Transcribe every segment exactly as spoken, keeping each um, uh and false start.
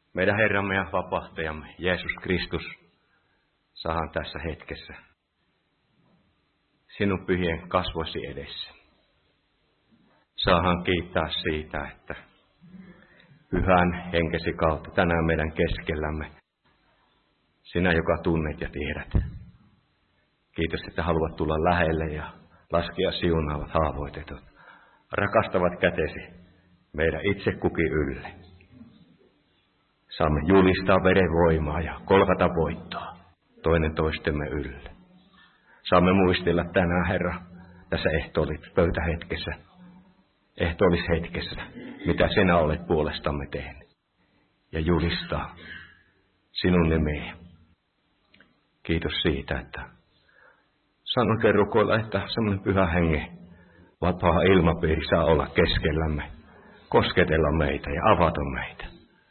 Meidän Herramme ja vapahtajamme Jeesus Kristus, saahan tässä hetkessä sinun pyhien kasvoisi edessä. Saahan kiittää siitä, että pyhän henkesi kautta tänään meidän keskellämme, sinä joka tunnet ja tiedät. Kiitos, että haluat tulla lähelle ja laskea siunaavat haavoitetut, rakastavat kätesi meidän itse kukin ylle. Saamme julistaa veden voimaa ja kolkata voittoa toinen toistemme ylle. Saamme muistella tänään, Herra, tässä ehtoolis-pöytähetkessä, ehtoollishetkessä, mitä sinä olet puolestamme tehnyt. Ja julistaa sinun nimeä. Kiitos siitä, että saan oikein rukoilla, että semmoinen pyhä hengen vapaa ilmapiiri saa olla keskellämme, kosketella meitä ja avata meitä.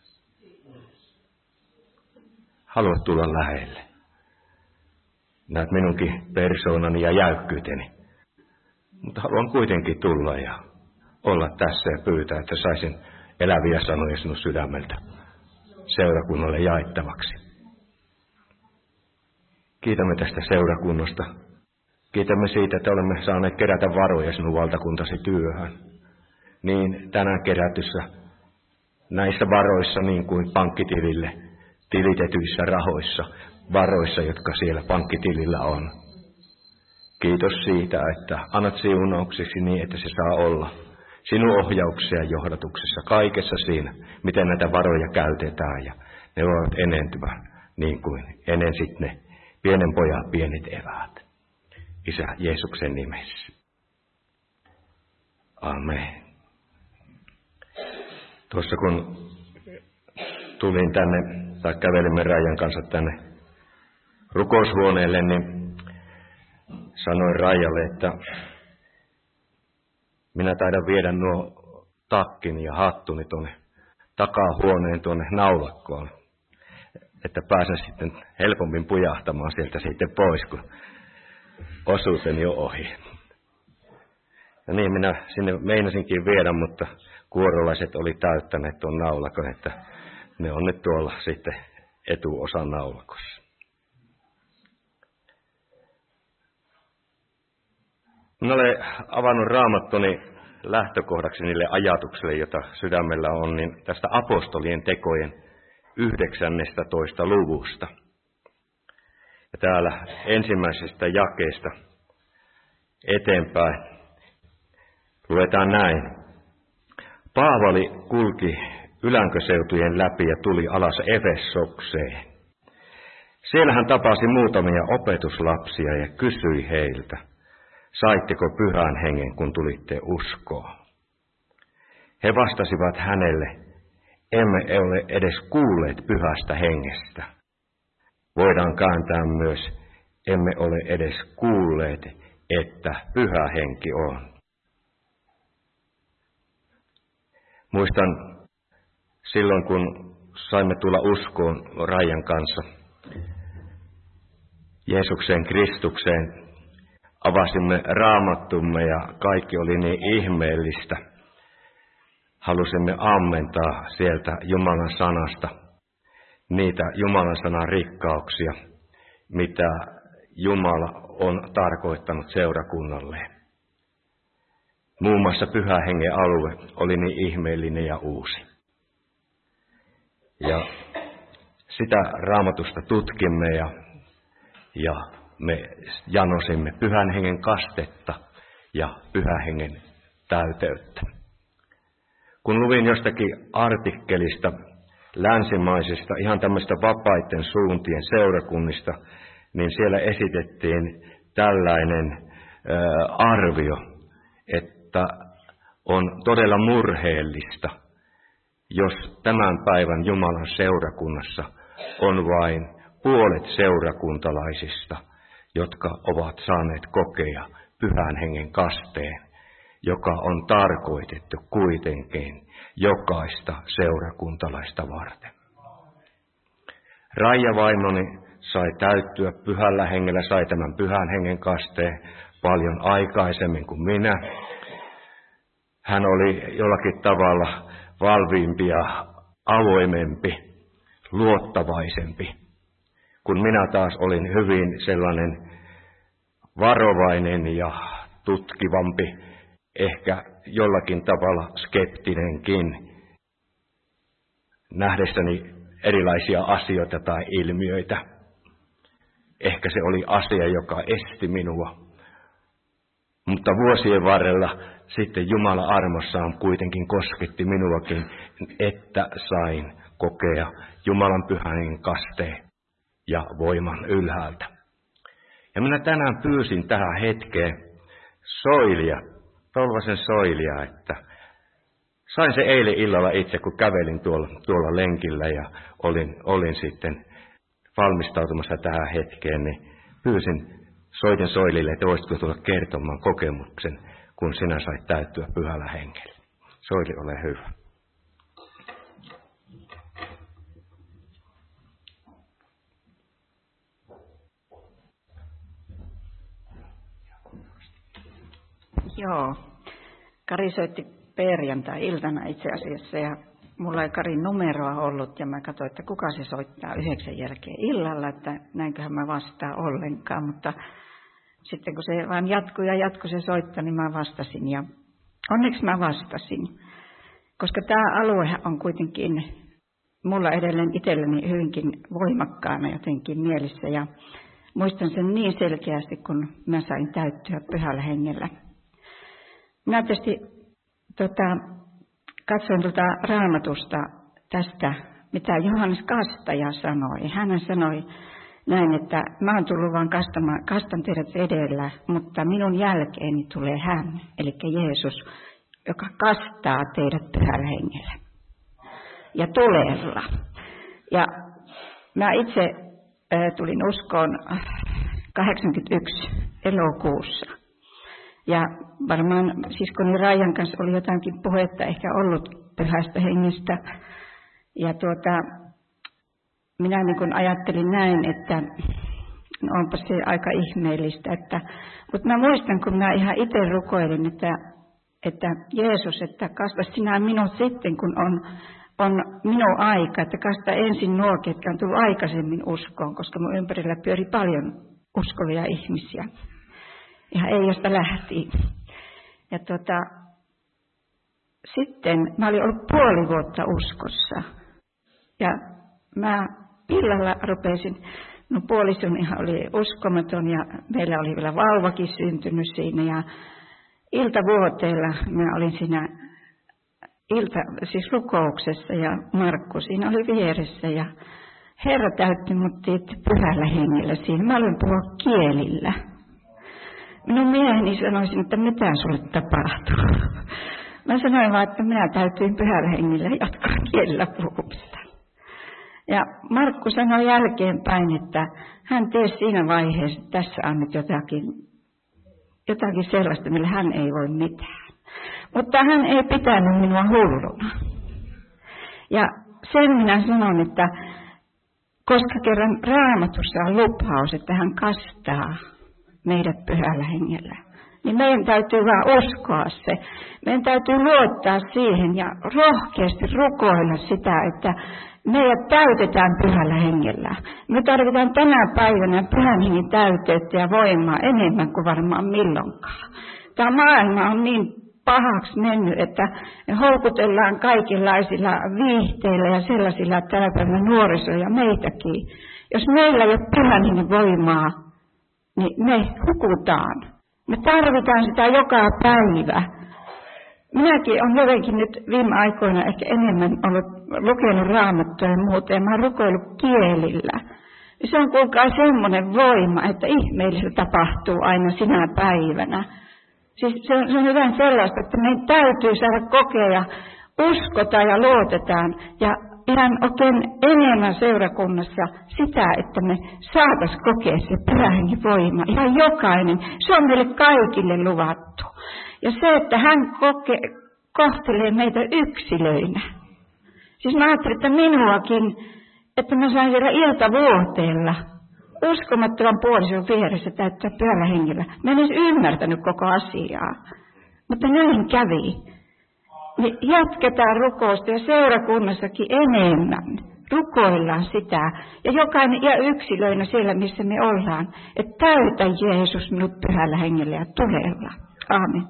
Haluat tulla lähelle. Näet minunkin persoonani ja jäykkyyteni. Mutta haluan kuitenkin tulla ja olla tässä ja pyytää, että saisin eläviä sanoja sinun sydämeltä seurakunnalle jaettavaksi. Kiitämme tästä seurakunnasta. Kiitämme siitä, että olemme saaneet kerätä varoja sinun valtakuntasi työhön. Niin tänään kerätyssä näissä varoissa niin kuin pankkitilille tilitetyissä rahoissa, varoissa, jotka siellä pankkitilillä on. Kiitos siitä, että annat siunauksesi niin, että se saa olla sinun ohjauksia ja johdatuksessa kaikessa siinä, miten näitä varoja käytetään ja ne voivat enentyä niin kuin enensit ne pienen pojan pienet eväät. Isä Jeesuksen nimessä. Amen. Tuossa kun tulin tänne, tai kävelimme Raijan kanssa tänne rukoushuoneelle, niin sanoin Raijalle, että minä taidan viedä nuo takkini ja hattuni tuonne takahuoneen tuonne naulakkoon, että pääsen sitten helpommin pujahtamaan sieltä sitten pois, kun osuuteni on ohi. Ja niin minä sinne meinasinkin viedä, mutta kuorolaiset oli täyttäneet tuon naulakon, että ne on nyt tuolla sitten etuosan naulakossa. Minä olen avannut Raamattoni lähtökohdaksi niille ajatuksille, joita sydämellä on, niin tästä apostolien tekojen yhdeksännestätoista luvusta. Ja täällä ensimmäisestä jakeesta eteenpäin luetaan näin. Paavali kulki ylänköseutujen läpi ja tuli alas Efesokseen. Siellä hän tapasi muutamia opetuslapsia ja kysyi heiltä, saitteko pyhän hengen, kun tulitte uskoon? He vastasivat hänelle, emme ole edes kuulleet pyhästä hengestä. Voidaan kääntää myös, emme ole edes kuulleet, että pyhä henki on. Muistan silloin, kun saimme tulla uskoon Raijan kanssa Jeesuksen Kristukseen, avasimme Raamattumme ja kaikki oli niin ihmeellistä. Halusimme ammentaa sieltä Jumalan sanasta niitä Jumalan sanan rikkauksia, mitä Jumala on tarkoittanut seurakunnalleen. Muun muassa Pyhän Hengen alue oli niin ihmeellinen ja uusi. Ja sitä Raamatusta tutkimme ja, ja me janosimme Pyhän Hengen kastetta ja Pyhän Hengen täyteyttä. Kun luvin jostakin artikkelista länsimaisista, ihan tämmöistä vapaiden suuntien seurakunnista, niin siellä esitettiin tällainen ä, arvio, että on todella murheellista, jos tämän päivän Jumalan seurakunnassa on vain puolet seurakuntalaisista, jotka ovat saaneet kokea Pyhän Hengen kasteen, joka on tarkoitettu kuitenkin jokaista seurakuntalaista varten. Raija vaimoni sai täyttyä Pyhällä Hengellä, sai tämän Pyhän Hengen kasteen paljon aikaisemmin kuin minä. Hän oli jollakin tavalla valviimpi ja avoimempi luottavaisempi. Kun minä taas olin hyvin sellainen varovainen ja tutkivampi, ehkä jollakin tavalla skeptinenkin, nähdessäni erilaisia asioita tai ilmiöitä. Ehkä se oli asia, joka esti minua. Mutta vuosien varrella sitten Jumala armossaan kuitenkin kosketti minuakin, että sain kokea Jumalan pyhän kasteen ja voiman ylhäältä. Ja minä tänään pyysin tähän hetkeen Soilia, Tolvasen Soilia, että sain se eilen illalla itse, kun kävelin tuolla, tuolla lenkillä ja olin, olin sitten valmistautumassa tähän hetkeen, niin pyysin soitin Soilille, että voisitko tulla kertomaan kokemuksen, kun sinä sait täyttyä pyhällä hengellä. Soili, ole hyvä. Joo, Kari soitti perjantai-iltana itse asiassa ja mulla ei Karin numeroa ollut ja mä katsoin, että kuka se soittaa yhdeksän jälkeen illalla, että näinköhän mä vastaa ollenkaan, mutta sitten kun se vaan jatkui ja jatkui se soitto, niin mä vastasin ja onneksi mä vastasin, koska tämä alue on kuitenkin mulla edelleen itselleni hyvinkin voimakkaana jotenkin mielessä ja muistan sen niin selkeästi, kun mä sain täyttyä pyhällä hengellä. Minä tietysti tota, katsoin tuota Raamatusta tästä, mitä Johannes Kastaja sanoi. Hän sanoi näin, että mä oon tullut vaan kastamaan, kastan teidät edellä, mutta minun jälkeeni tulee hän, eli Jeesus, joka kastaa teidät pyhällä hengellä ja tulella. Ja mä itse äh, tulin uskoon kahdeksankymmentäyksi elokuussa. Ja varmaan siskoni Raijan kanssa oli jotakin puhetta ehkä ollut pyhästä hengestä. Ja tuota, minä niin kuin ajattelin näin, että no onpa se aika ihmeellistä. Että, mutta mä muistan, kun mä ihan itse rukoilin, että, että Jeesus, että kasta sinä minut sitten, kun on, on minun aika. Että kasta ensin nuo, ketkä on tullut aikaisemmin uskoon, koska mun ympärillä pyöri paljon uskovia ihmisiä. Ihan ei josta lähti. Ja tota, sitten mä olin ollut puoli vuotta uskossa. Ja mä illalla rupesin, no puolisonihan oli uskomaton ja meillä oli vielä vauvakin syntynyt siinä. Ja iltavuoteella mä olin siinä ilta, siis rukouksessa ja Markku siinä oli vieressä. Ja Herra täytti mut pyhällä hengellä siinä. Mä aloin puhua kielillä. Minun mieheni sanoisin, että mitä sulle tapahtuu. Mä sanoin vaan, että minä täytyin pyhällä hengellä jatkaa kielellä puhumista. Ja Markku sanoi jälkeenpäin, että hän tiesi siinä vaiheessa, että tässä on nyt jotakin, jotakin sellaista, millä hän ei voi mitään. Mutta hän ei pitänyt minua hulluna. Ja sen minä sanon, että koska kerran Raamatussa on lupaus, että hän kastaa meidät pyhällä hengellä, niin meidän täytyy vaan uskoa se. Meidän täytyy luottaa siihen ja rohkeasti rukoilla sitä, että meidät täytetään pyhällä hengellä. Me tarvitaan tänä päivänä pyhän hengen täyteyttä ja voimaa enemmän kuin varmaan milloinkaan. Tämä maailma on niin pahaksi mennyt, että me houkutellaan kaikenlaisilla viihteillä ja sellaisilla tänä päivänä nuorisoa ja meitäkin. Jos meillä ei ole pyhän hengen voimaa, niin me hukutaan. Me tarvitaan sitä joka päivä. Minäkin olen jotenkin nyt viime aikoina ehkä enemmän ollut lukenut Raamattua ja muuta, ja mä oon rukoillut kielillä. Ja se on kuulkaa semmoinen voima, että ihmeellistä tapahtuu aina sinä päivänä. Siis se on, se on jotain sellaista, että meidän täytyy saada kokea ja uskota ja luotetaan. Ja ihan oikein enemmän seurakunnassa sitä, että me saataisiin kokea se pyhän hengen voima. Ihan jokainen. Se on meille kaikille luvattu. Ja se, että hän koke, kohtelee meitä yksilöinä. Siis mä ajattelin, että minuakin, että mä sain siellä iltavuoteella uskomattoman puolison vieressä täyttää pyhällä hengellä. Mä en edes ymmärtänyt koko asiaa. Mutta näin kävi. Niin jatketaan rukousta ja seurakunnassakin enemmän. rukoillaan sitä. Ja jokainen ja yksilöinä siellä, missä me ollaan. Että täytä Jeesus minut pyhällä hengellä ja tulella. Aamen.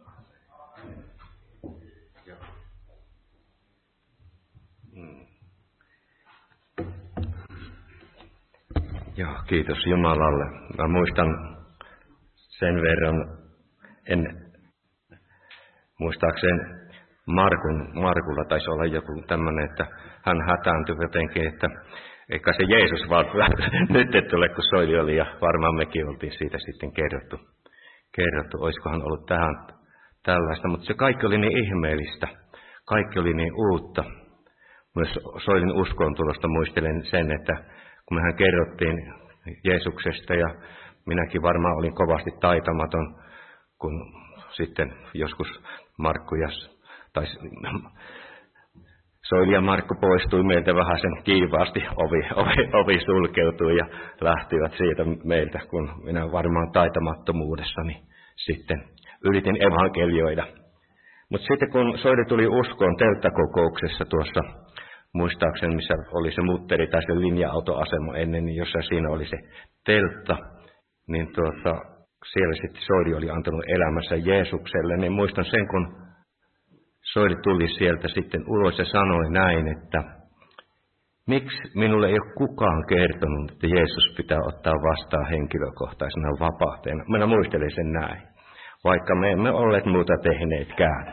Joo, kiitos Jumalalle. Mä muistan sen verran, en muistaakseni Markun, Markulla taisi olla joku tämmöinen, että hän hätääntyi jotenkin, että eikä se Jeesus vaan nyt et tule, kun Soili oli, ja varmaan mekin oltiin siitä sitten kerrottu. kerrottu. Olisikohan ollut tähän tällaista, mutta se kaikki oli niin ihmeellistä, kaikki oli niin uutta. Myös Soilin uskoontulosta muistelen sen, että kun mehän kerrottiin Jeesuksesta ja minäkin varmaan olin kovasti taitamaton, kun sitten joskus Markku ja, tai Soili ja Markku poistui meiltä vähän sen kiivaasti, ovi, ovi, ovi sulkeutui ja lähtivät siitä meiltä, kun minä varmaan taitamattomuudessani sitten yritin evankelioida. Mutta sitten kun Soili tuli uskoon telttakokouksessa tuossa, muistaakseni missä oli se mutteri tai se linja-autoasema ennen, niin jossa siinä oli se teltta, niin tuota, siellä sitten Soili oli antanut elämänsä Jeesukselle, niin muistan sen, kun Soili tuli sieltä sitten ulos ja sanoi näin, että miksi minulle ei ole kukaan kertonut, että Jeesus pitää ottaa vastaan henkilökohtaisena vapauteena. Minä muistelin sen näin, vaikka me emme olleet muuta tehneetkään.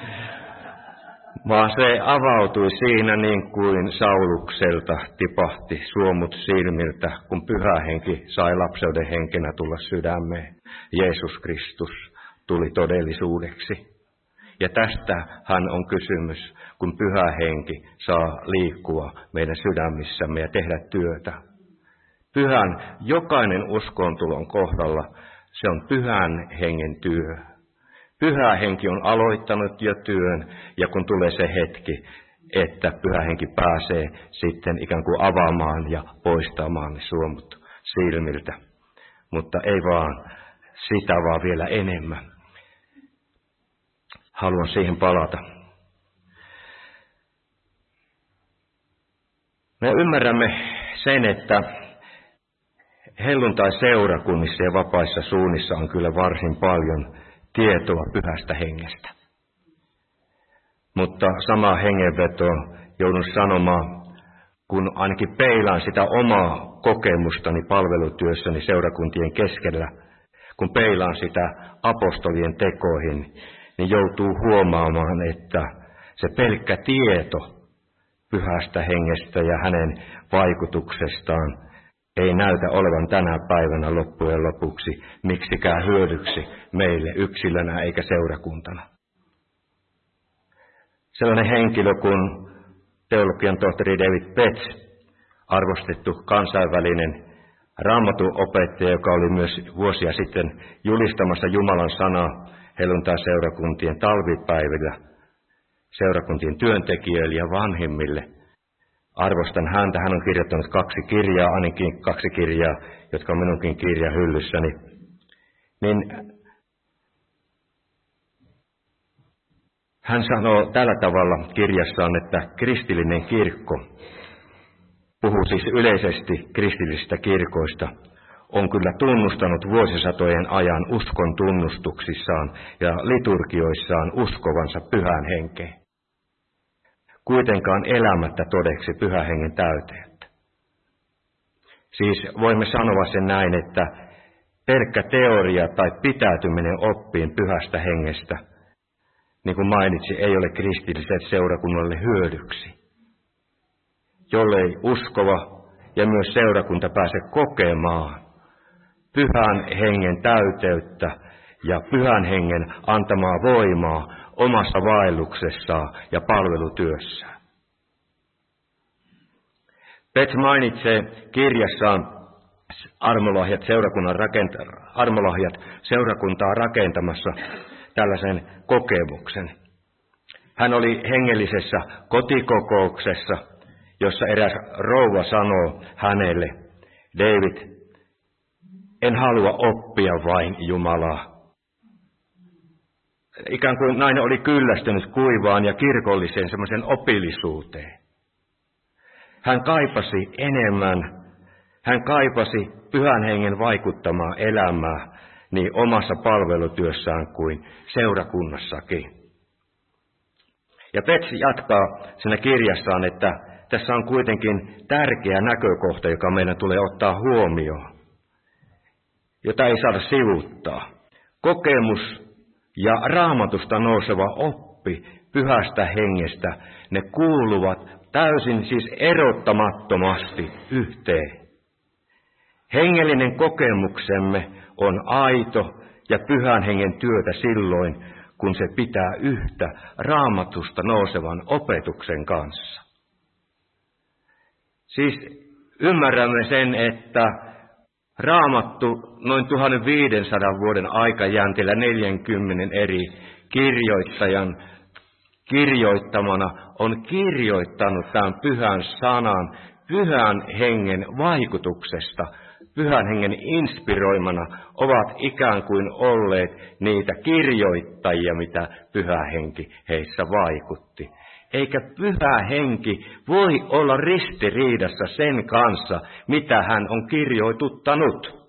Vaan se avautui siinä niin kuin Saulukselta tipahti suomut silmiltä, kun pyhä henki sai lapseuden henkenä tulla sydämeen. Jeesus Kristus tuli todellisuudeksi. Ja tästä hän on kysymys, kun pyhä henki saa liikkua meidän sydämissämme ja tehdä työtä. Pyhän jokainen uskoontulon kohdalla, se on pyhän hengen työ. Pyhä henki on aloittanut jo työn, ja kun tulee se hetki, että pyhä henki pääsee sitten ikään kuin avaamaan ja poistamaan ne suomut silmiltä. Mutta ei vaan sitä, vaan vielä enemmän. Haluan siihen palata. Me ymmärrämme sen, että helluntai-seurakunnissa ja vapaissa suunnissa on kyllä varsin paljon tietoa pyhästä hengestä. Mutta samaa hengenvetoa joudun sanomaan, kun ainakin peilaan sitä omaa kokemustani palvelutyössäni seurakuntien keskellä, kun peilaan sitä apostolien tekoihin, niin joutuu huomaamaan, että se pelkkä tieto pyhästä hengestä ja hänen vaikutuksestaan ei näytä olevan tänä päivänä loppujen lopuksi miksikään hyödyksi meille yksilönä eikä seurakuntana. Sellainen henkilö kuin teologian tohtori David Betts, arvostettu kansainvälinen Raamatun opettaja, joka oli myös vuosia sitten julistamassa Jumalan sanaa helluntai-seurakuntien talvipäivillä, seurakuntien työntekijöille ja vanhimmille. Arvostan häntä. Hän on kirjoittanut kaksi kirjaa, ainakin kaksi kirjaa, jotka on minunkin kirjahyllyssäni. Niin hän sanoo tällä tavalla kirjassaan, että kristillinen kirkko, puhuu siis yleisesti kristillisistä kirkoista, on kyllä tunnustanut vuosisatojen ajan uskon tunnustuksissaan ja liturgioissaan uskovansa pyhän henkeen. Kuitenkaan elämättä todeksi pyhän hengen täyteyttä. Siis voimme sanoa sen näin, että pelkkä teoria tai pitäytyminen oppiin pyhästä hengestä, niin kuin mainitsi, ei ole kristilliselle seurakunnalle hyödyksi. Jollei uskova ja myös seurakunta pääse kokemaan pyhän hengen täyteyttä ja pyhän hengen antamaa voimaa omassa vaelluksessaan ja palvelutyössään. Betts mainitsee kirjassaan armolahjat, seurakunnan rakenta- armolahjat seurakuntaa rakentamassa tällaisen kokemuksen. Hän oli hengellisessä kotikokouksessa, jossa eräs rouva sanoo hänelle, David, en halua oppia vain Jumalaa. Ikään kuin nainen oli kyllästynyt kuivaan ja kirkolliseen semmoisen opillisuuteen. Hän kaipasi enemmän. Hän kaipasi Pyhän Hengen vaikuttamaa elämää niin omassa palvelutyössään kuin seurakunnassakin. Ja Petsi jatkaa siinä kirjassaan, että tässä on kuitenkin tärkeä näkökohta, joka meidän tulee ottaa huomioon, jota ei saada sivuuttaa. Kokemus ja Raamatusta nouseva oppi Pyhästä Hengestä, ne kuuluvat täysin siis erottamattomasti yhteen. Hengellinen kokemuksemme on aito ja Pyhän Hengen työtä silloin, kun se pitää yhtä Raamatusta nousevan opetuksen kanssa. Siis ymmärrämme sen, että Raamattu noin tuhatviisisataa vuoden aikajäntillä neljänkymmenen eri kirjoittajan kirjoittamana on kirjoittanut tämän pyhän sanan Pyhän Hengen vaikutuksesta. Pyhän Hengen inspiroimana ovat ikään kuin olleet niitä kirjoittajia, mitä Pyhä Henki heissä vaikutti. Eikä Pyhä Henki voi olla ristiriidassa sen kanssa, mitä hän on kirjoituttanut.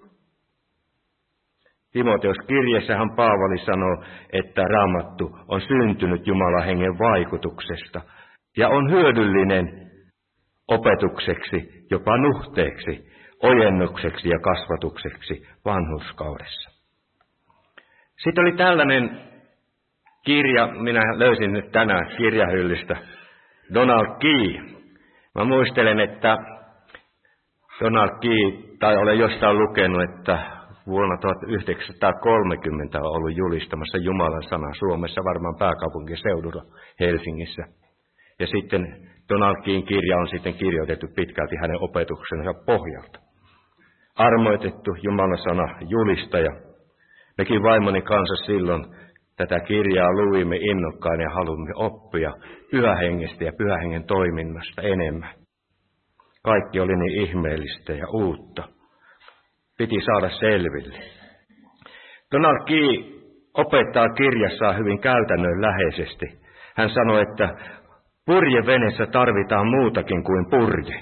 Timoteus kirjeessähän Paavali sanoo, että Raamattu on syntynyt Jumalan Hengen vaikutuksesta ja on hyödyllinen opetukseksi, jopa nuhteeksi, ojennukseksi ja kasvatukseksi vanhurskaudessa. Sitten oli tällainen kirja, minä löysin nyt tänään kirjahyllystä, Donald Key. Mä muistelen, että Donald Key, tai olen jostain lukenut, että vuonna tuhatyhdeksänsataakolmekymmentä on ollut julistamassa Jumalan sana Suomessa, varmaan pääkaupunkiseudulla Helsingissä. Ja sitten Donald Keyn kirja on sitten kirjoitettu pitkälti hänen opetuksensa pohjalta. Armoitettu Jumalan sana julistaja. Mekin vaimoni kanssa silloin tätä kirjaa luimme innokkaan ja haluamme oppia Pyhän Hengestä ja Pyhän Hengen toiminnasta enemmän. Kaikki oli niin ihmeellistä ja uutta. Piti saada selville. Donald Key opettaa kirjassaan hyvin käytännönläheisesti. Hän sanoi, että purjeveneessä tarvitaan muutakin kuin purje.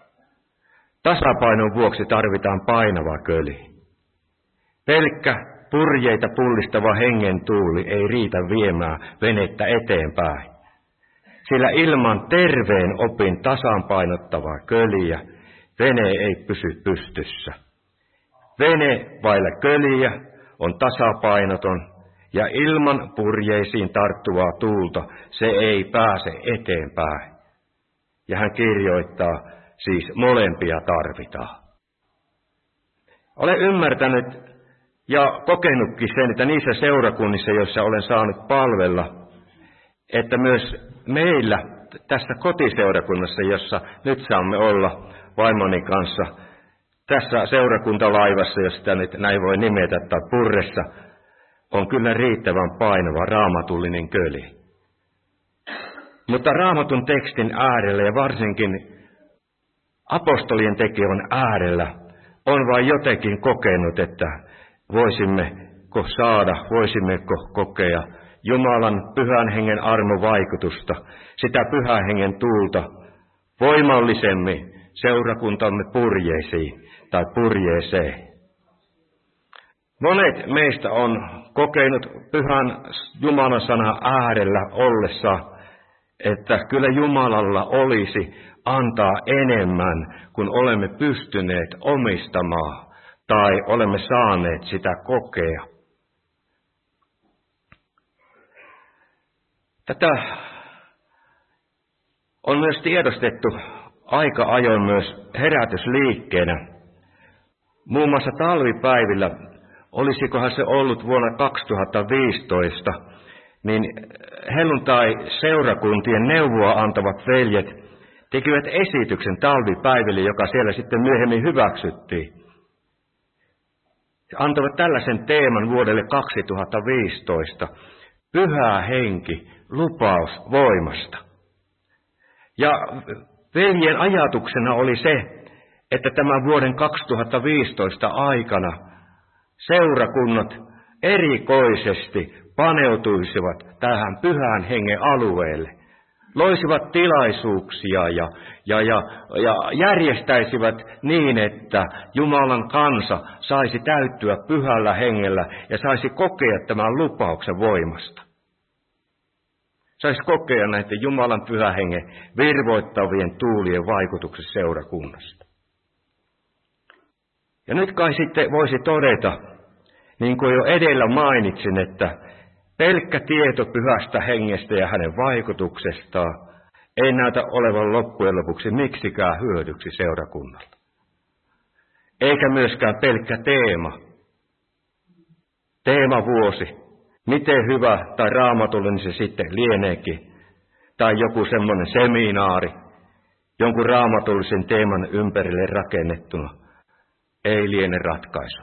Tasapainon vuoksi tarvitaan painava köli. Pelkkä purjeita pullistava hengen tuuli ei riitä viemään venettä eteenpäin. Sillä ilman terveen opin tasapainottavaa köliä vene ei pysy pystyssä. Vene vailla köliä on tasapainoton ja ilman purjeisiin tarttuvaa tuulta se ei pääse eteenpäin. Ja hän kirjoittaa, siis molempia tarvitaan. Olen ymmärtänyt ja kokenutkin sen, että niissä seurakunnissa, joissa olen saanut palvella, että myös meillä tässä kotiseurakunnassa, jossa nyt saamme olla vaimoni kanssa, tässä seurakuntalaivassa, jos sitä nyt näin voi nimetä, tai purressa, on kyllä riittävän painava raamatullinen köli. Mutta Raamatun tekstin äärellä ja varsinkin apostolien tekevän äärellä on vain jotenkin kokenut, että voisimmeko saada, voisimmeko kokea Jumalan Pyhän Hengen armovaikutusta, sitä Pyhän Hengen tuulta voimallisemmin seurakuntamme purjeisiin tai purjeeseen. Monet meistä on kokenut Pyhän Jumalan sana äärellä ollessa, että kyllä Jumalalla olisi antaa enemmän, kun olemme pystyneet omistamaan tai olemme saaneet sitä kokea. Tätä on myös tiedostettu aika ajoin myös herätysliikkeenä. Muun muassa talvipäivillä, olisikohan se ollut vuonna kaksituhattaviisitoista, niin helluntai-seurakuntien neuvoa antavat veljet tekivät esityksen talvipäiville, joka siellä sitten myöhemmin hyväksyttiin. He antavat tällaisen teeman vuodelle kaksituhattaviisitoista, Pyhä Henki, lupaus voimasta. Ja veljen ajatuksena oli se, että tämän vuoden kaksituhattaviisitoista aikana seurakunnat erikoisesti paneutuisivat tähän Pyhän Hengen alueelle. loisivat tilaisuuksia ja, ja, ja, ja järjestäisivät niin, että Jumalan kansa saisi täyttyä pyhällä hengellä ja saisi kokea tämän lupauksen voimasta. Saisi kokea näiden Jumalan pyhän hengen virvoittavien tuulien vaikutukset seurakunnasta. Ja nyt kai sitten voisi todeta, niin kuin jo edellä mainitsin, että pelkkä tieto pyhästä hengestä ja hänen vaikutuksestaan ei näytä olevan loppujen lopuksi miksikään hyödyksi seurakunnalle. Eikä myöskään pelkkä teema. Teemavuosi. Miten hyvä tai raamatullinen se sitten lieneekin. Tai joku semmoinen seminaari, jonkun raamatullisen teeman ympärille rakennettuna. Ei liene ratkaisu.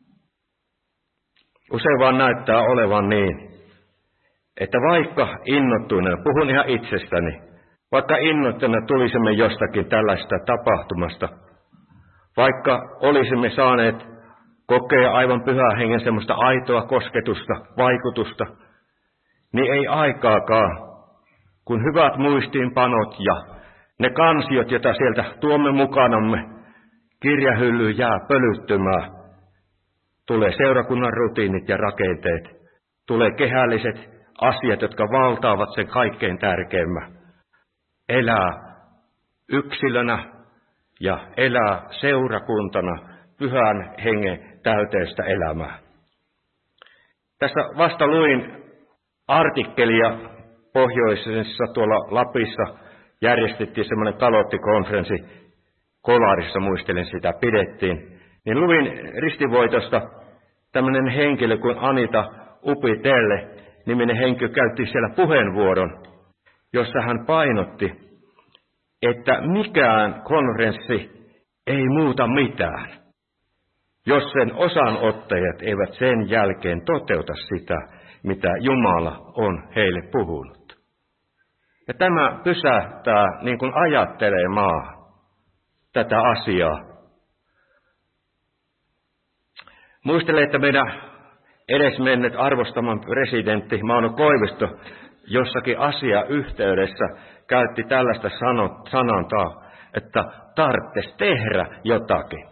Usein vaan näyttää olevan niin, että vaikka innottuneena, puhun ihan itsestäni, vaikka innottuneena tulisimme jostakin tällaista tapahtumasta, vaikka olisimme saaneet kokea aivan pyhän hengen semmoista aitoa kosketusta, vaikutusta, niin ei aikaakaan, kun hyvät muistiinpanot ja ne kansiot, joita sieltä tuomme mukanamme, kirjahyllyyn jää pölyttymään, tulee seurakunnan rutiinit ja rakenteet, tulee kehälliset asiat, jotka valtaavat sen kaikkein tärkeimmän. Elää yksilönä ja elää seurakuntana pyhän hengen täyteistä elämää. Tässä vasta luin artikkelia pohjoisessa tuolla Lapissa. Järjestettiin semmoinen kalottikonferenssi, Kolarissa muistelen sitä pidettiin. Niin luin ristivoitosta tämmöinen henkilö kuin Anita Upitelle, niminen henkilö käytti siellä puheenvuoron, jossa hän painotti, että mikään konferenssi ei muuta mitään, jos sen osanottajat eivät sen jälkeen toteuta sitä, mitä Jumala on heille puhunut. Ja tämä pysähtää niin kuin ajattelemaan tätä asiaa. Muistelen, että meidän edesmennyt arvostaman presidentti Mauno Koivisto jossakin asiayhteydessä käytti tällaista sanontaa, että tarvitsisi tehdä jotakin.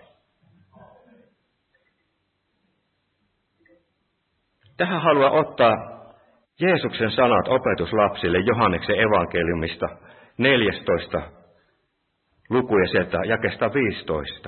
Tähän haluan ottaa Jeesuksen sanat opetuslapsille Johanneksen evankeliumista neljästoista luku ja sieltä jakesta viisitoista.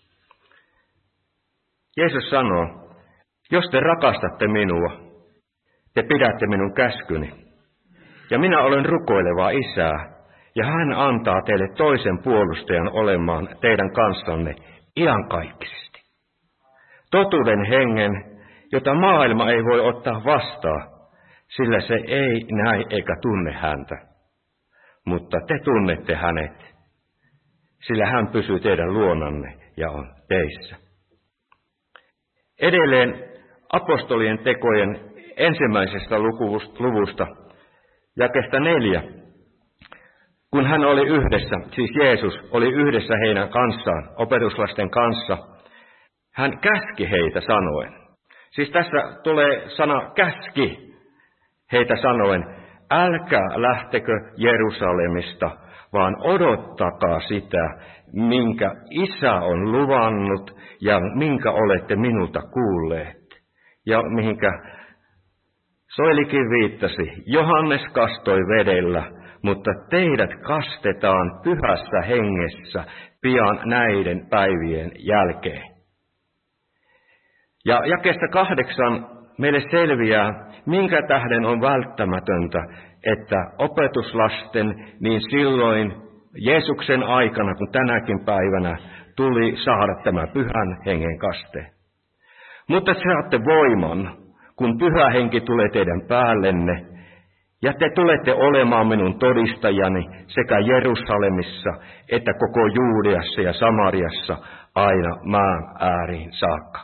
Jeesus sanoo, jos te rakastatte minua, te pidätte minun käskyni, ja minä olen rukoileva Isää, ja hän antaa teille toisen puolustajan olemaan teidän kanssanne iankaikkisesti. Totuuden hengen, jota maailma ei voi ottaa vastaan, sillä se ei näe eikä tunne häntä. Mutta te tunnette hänet, sillä hän pysyy teidän luonanne ja on teissä. Edelleen apostolien tekojen ensimmäisestä luvusta, jakesta neljä, kun hän oli yhdessä, siis Jeesus oli yhdessä heidän kanssaan, opetuslasten kanssa, hän käski heitä sanoen. Siis tässä tulee sana käski heitä sanoen, älkää lähtekö Jerusalemista, vaan odottakaa sitä, minkä Isä on luvannut ja minkä olette minulta kuulleet. Ja mihinkä Soilikin viittasi, Johannes kastoi vedellä, mutta teidät kastetaan pyhässä hengessä pian näiden päivien jälkeen. Ja jakeesta kahdeksan meille selviää, minkä tähden on välttämätöntä, että opetuslasten niin silloin Jeesuksen aikana kuin tänäkin päivänä tuli saada tämä pyhän hengen kaste. Mutta te saatte voiman, kun pyhä henki tulee teidän päällenne, ja te tulette olemaan minun todistajani sekä Jerusalemissa että koko Juudeassa ja Samariassa aina maan ääriin saakka.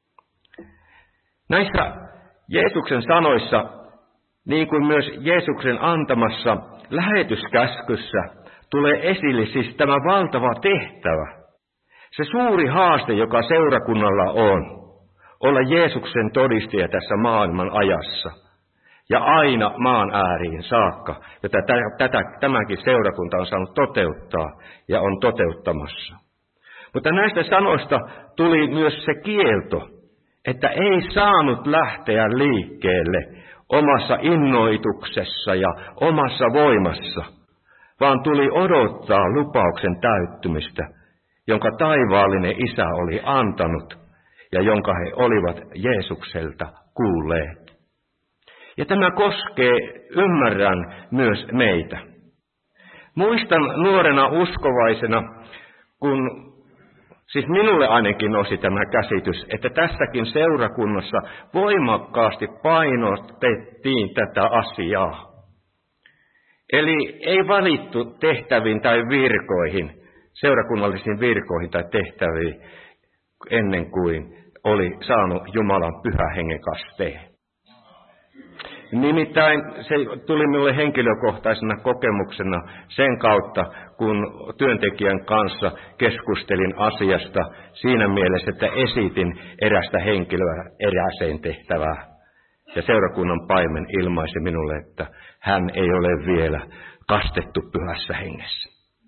Näissä Jeesuksen sanoissa, niin kuin myös Jeesuksen antamassa lähetyskäskyssä, tulee esille siis tämä valtava tehtävä. Se suuri haaste, joka seurakunnalla on, olla Jeesuksen todistaja tässä maailman ajassa. ja aina maan ääriin saakka, jota tätä, tämäkin seurakunta on saanut toteuttaa ja on toteuttamassa. Mutta näistä sanoista tuli myös se kielto, että ei saanut lähteä liikkeelle omassa innoituksessa ja omassa voimassa, vaan tuli odottaa lupauksen täyttymistä, jonka taivaallinen Isä oli antanut ja jonka he olivat Jeesukselta kuulleet. Ja tämä koskee, ymmärrän, myös meitä. Muistan nuorena uskovaisena, kun siis minulle ainakin nousi tämä käsitys, että tässäkin seurakunnassa voimakkaasti painotettiin tätä asiaa. Eli ei valittu tehtäviin tai virkoihin, seurakunnallisiin virkoihin tai tehtäviin, ennen kuin oli saanut Jumalan pyhän hengen kasteen. Nimittäin se tuli minulle henkilökohtaisena kokemuksena sen kautta, kun työntekijän kanssa keskustelin asiasta siinä mielessä, että esitin erästä henkilöä erääseen tehtävään. Ja seurakunnan paimen ilmaisi minulle, että hän ei ole vielä kastettu pyhässä hengessä.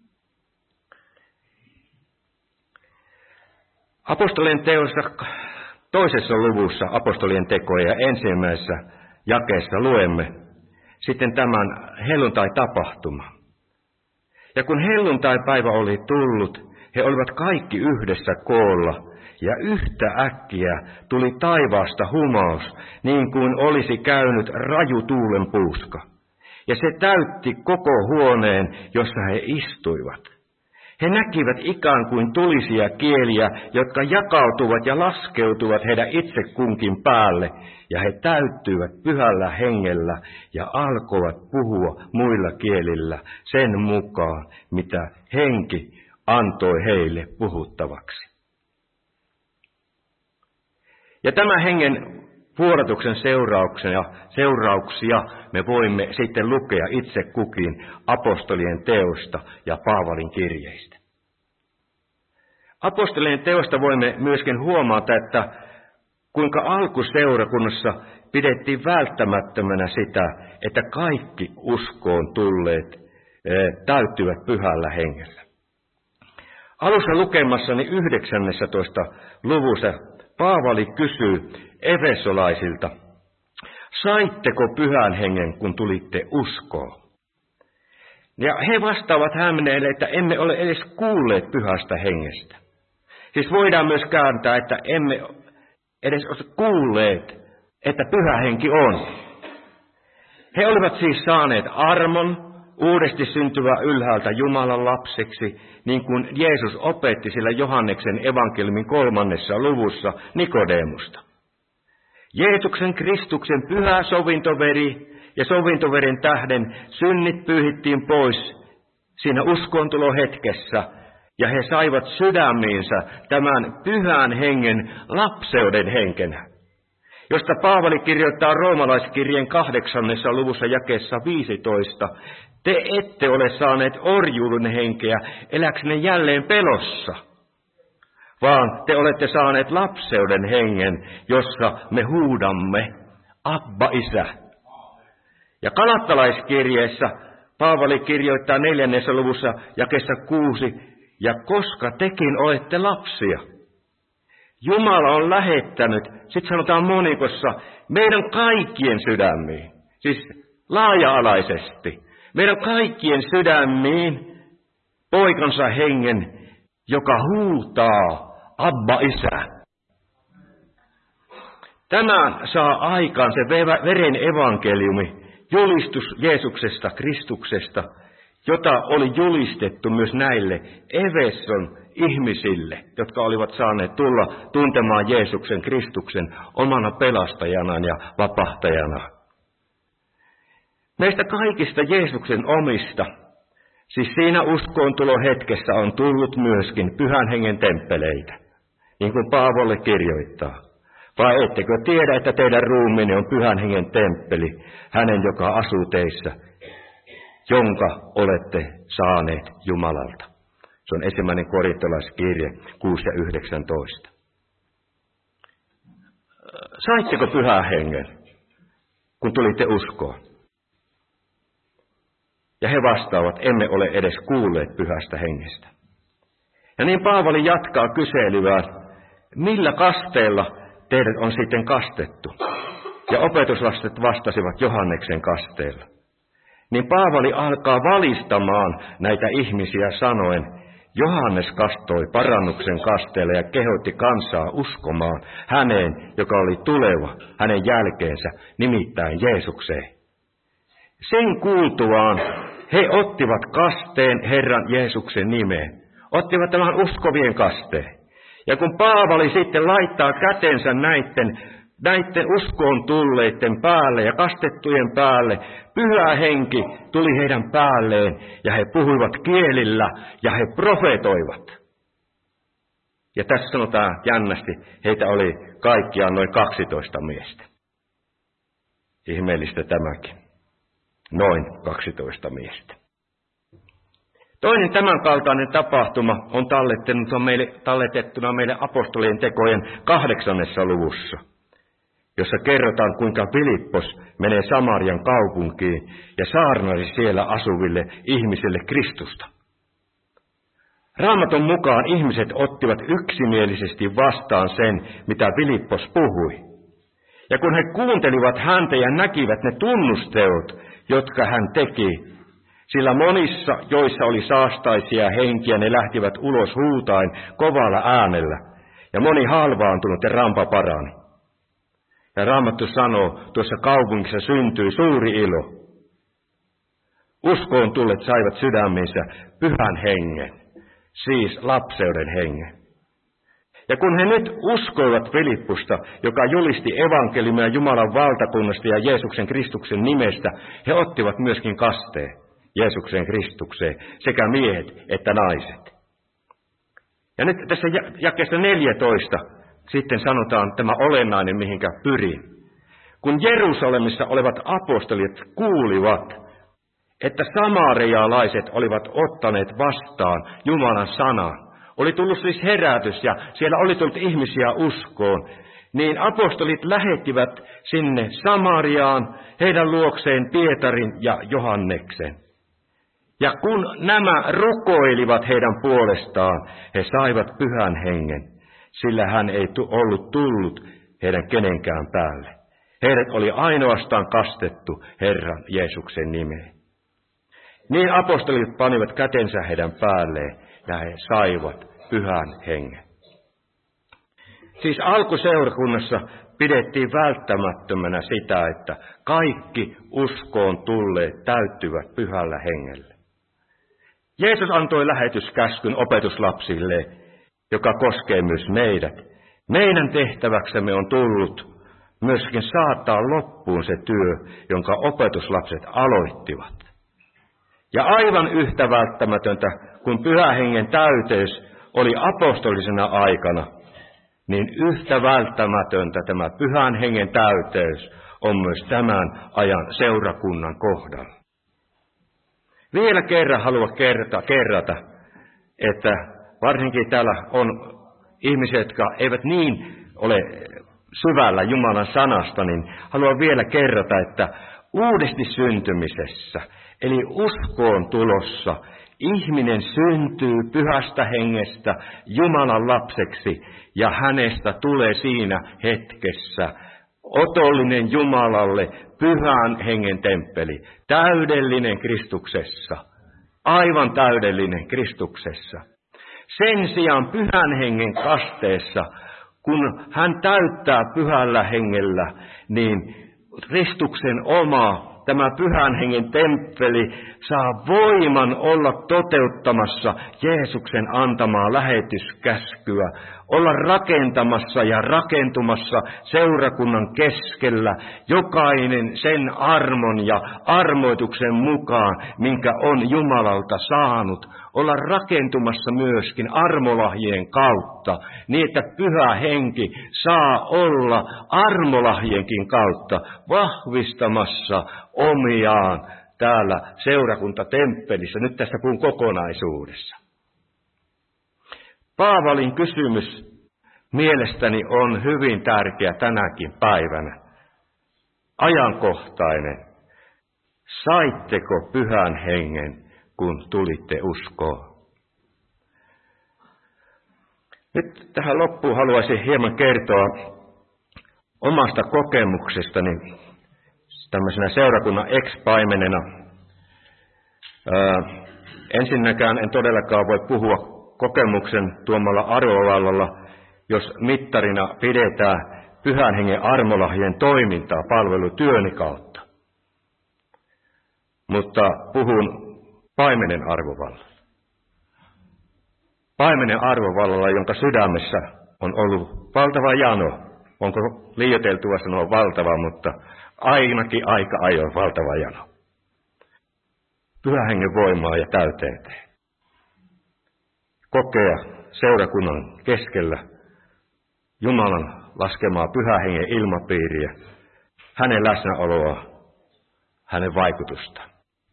Apostolien teossa toisessa luvussa apostolien tekoja ensimmäisessä jakeessa luemme sitten tämän helluntai-tapahtuma. Ja kun helluntai-päivä oli tullut, he olivat kaikki yhdessä koolla, ja yhtä äkkiä tuli taivaasta humaus, niin kuin olisi käynyt raju tuulen puuska. Ja se täytti koko huoneen, jossa he istuivat. He näkivät ikään kuin tulisia kieliä, jotka jakautuvat ja laskeutuvat heidän itse kunkin päälle, ja he täyttyivät pyhällä hengellä ja alkoivat puhua muilla kielillä sen mukaan, mitä henki antoi heille puhuttavaksi. Ja tämä hengen vuodatuksen seurauksia, seurauksia me voimme sitten lukea itse kukin apostolien teosta ja Paavalin kirjeistä. Apostolien teosta voimme myöskin huomata, että kuinka alkuseurakunnassa pidettiin välttämättömänä sitä, että kaikki uskoon tulleet täyttyvät pyhällä hengellä. Alussa lukemassani yhdeksännentoista luvussa Paavali kysyy efesolaisilta, saitteko pyhän hengen, kun tulitte uskoon? Ja he vastaavat hämmenneille, että emme ole edes kuulleet pyhästä hengestä. Siis voidaan myös kääntää, että emme edes ole kuulleet, että pyhä henki on. He olivat siis saaneet armon, uudesti syntyvä ylhäältä Jumalan lapseksi, niin kuin Jeesus opetti sillä Johanneksen evankeliumin kolmannessa luvussa Nikodemusta. Jeesuksen Kristuksen pyhä sovintoveri ja sovintoveren tähden synnit pyyhittiin pois siinä uskoontulohetkessä, ja he saivat sydämiinsä tämän pyhän hengen lapseuden henkenä, josta Paavali kirjoittaa roomalaiskirjeen kahdeksannessa luvussa jakeessa viisitoista, te ette ole saaneet orjuuden henkeä eläksenne jälleen pelossa, vaan te olette saaneet lapseuden hengen, jossa me huudamme, Abba Isä. Ja Galattalaiskirjeessä Paavali kirjoittaa neljännessä luvussa jakeessa kuusi, ja koska tekin olette lapsia, Jumala on lähettänyt, sitten sanotaan monikossa, meidän kaikkien sydämiin, siis laaja-alaisesti, meidän kaikkien sydämiin poikansa hengen, joka huutaa, Abba Isä. Tämä saa aikaan se veren evankeliumi, julistus Jeesuksesta, Kristuksesta, jota oli julistettu myös näille Efeson ihmisille, jotka olivat saaneet tulla tuntemaan Jeesuksen Kristuksen omana pelastajanaan ja vapahtajanaan. Meistä kaikista Jeesuksen omista, siis siinä uskoontulohetkessä on tullut myöskin pyhän hengen temppeleitä, niin kuin Paavolle kirjoittaa. Vai ettekö tiedä, että teidän ruumiinne on pyhän hengen temppeli, hänen joka asuu teissä, jonka olette saaneet Jumalalta. Se on ensimmäinen korintolaiskirje kuusi ja yhdeksäntoista. Saitteko pyhän hengen, kun tulitte uskoon? Ja he vastaavat, emme ole edes kuulleet pyhästä hengestä. Ja niin Paavali jatkaa kyselyään, millä kasteella teidät on sitten kastettu? Ja opetuslapset vastasivat Johanneksen kasteella. Niin Paavali alkaa valistamaan näitä ihmisiä sanoen, Johannes kastoi parannuksen kasteella ja kehotti kansaa uskomaan häneen, joka oli tuleva hänen jälkeensä, nimittäin Jeesukseen. Sen kuultuaan he ottivat kasteen Herran Jeesuksen nimeen, ottivat tämän uskovien kasteen. Ja kun Paavali sitten laittaa kätensä näiden, näiden uskoon tulleiden päälle ja kastettujen päälle, Pyhä Henki tuli heidän päälleen ja he puhuivat kielillä ja he profetoivat. Ja tässä sanotaan jännästi, heitä oli kaikkiaan noin kaksitoista miestä. Ihmeellistä tämäkin. Noin kaksitoista miestä. Toinen tämänkaltainen tapahtuma on talletettuna meille, talletettuna meille apostolien tekojen kahdeksannessa luvussa, jossa kerrotaan, kuinka Filippos menee Samarian kaupunkiin ja saarnasi siellä asuville ihmisille Kristusta. Raamatun mukaan ihmiset ottivat yksimielisesti vastaan sen, mitä Filippos puhui. Ja kun he kuuntelivat häntä ja näkivät ne tunnusteot, jotka hän teki, sillä monissa, joissa oli saastaisia henkiä, ne lähtivät ulos huutaen kovalla äänellä, ja moni halvaantunut ja rampa parani. Ja Raamattu sanoo, tuossa kaupungissa syntyi suuri ilo. Uskoon tulleet saivat sydäminsä pyhän hengen, siis lapseuden hengen. Ja kun he nyt uskoivat Filippusta, joka julisti evankeliumia Jumalan valtakunnasta ja Jeesuksen Kristuksen nimestä, he ottivat myöskin kasteen Jeesuksen Kristukseen, sekä miehet että naiset. Ja nyt tässä jakeessa neljätoista sitten sanotaan tämä olennainen, mihinkä pyrin. Kun Jerusalemissa olevat apostolit kuulivat, että samarialaiset olivat ottaneet vastaan Jumalan sanan, oli tullut siis herätys ja siellä oli tullut ihmisiä uskoon, niin apostolit lähettivät sinne Samariaan heidän luokseen Pietarin ja Johanneksen. Ja kun nämä rukoilivat heidän puolestaan, he saivat pyhän hengen, sillä hän ei ollut tullut heidän kenenkään päälle. Heidät oli ainoastaan kastettu Herran Jeesuksen nimeen. Niin apostolit panivat kätensä heidän päälleen ja he saivat pyhän hengen. Siis alkuseurakunnassa pidettiin välttämättömänä sitä, että kaikki uskoon tulleet täyttyvät pyhällä hengellä. Jeesus antoi lähetyskäskyn opetuslapsille, joka koskee myös meidät. Meidän tehtäväksemme on tullut myöskin saattaa loppuun se työ, jonka opetuslapset aloittivat. Ja aivan yhtä välttämätöntä, kun pyhän hengen täyteys oli apostolisena aikana, niin yhtä välttämätöntä tämä pyhän hengen täyteys on myös tämän ajan seurakunnan kohdalla. Vielä kerran haluan kerta, kerrata, että varsinkin täällä on ihmisiä, jotka eivät niin ole syvällä Jumalan sanasta, niin haluan vielä kerrata, että uudesti syntymisessä, eli uskoon tulossa, ihminen syntyy pyhästä hengestä Jumalan lapseksi ja hänestä tulee siinä hetkessä otollinen Jumalalle pyhän hengen temppeli, täydellinen Kristuksessa, aivan täydellinen Kristuksessa. Sen sijaan pyhän hengen kasteessa, kun hän täyttää pyhällä hengellä, niin Kristuksen oma, tämä pyhän hengen temppeli, saa voiman olla toteuttamassa Jeesuksen antamaa lähetyskäskyä, olla rakentamassa ja rakentumassa seurakunnan keskellä, jokainen sen armon ja armoituksen mukaan, minkä on Jumalalta saanut, olla rakentumassa myöskin armolahjien kautta, niin että pyhä henki saa olla armolahjenkin kautta vahvistamassa omiaan täällä seurakuntatemppelissä, nyt tässä puhun kokonaisuudessa. Paavalin kysymys mielestäni on hyvin tärkeä tänäkin päivänä. ajankohtainen. Saitteko Pyhän Hengen, kun tulitte uskoon? Nyt tähän loppuun haluaisin hieman kertoa omasta kokemuksestani tämmöisenä seurakunnan ex-paimenena. Ää, ensinnäkään en todellakaan voi puhua kokemuksen tuomalla arvovallalla, jos mittarina pidetään Pyhän Hengen armolahjen toimintaa palvelutyöni kautta. Mutta puhun paimenen arvovallalla. Paimenen arvovallalla, jonka sydämessä on ollut valtava jano. Onko liioiteltua sanoa valtava, mutta ainakin aika ajoin valtava jano. Pyhän Hengen voimaa ja täyteyteen. Kokea seurakunnan keskellä Jumalan laskemaa Pyhän Hengen ilmapiiriä, hänen läsnäoloa, hänen vaikutustaan.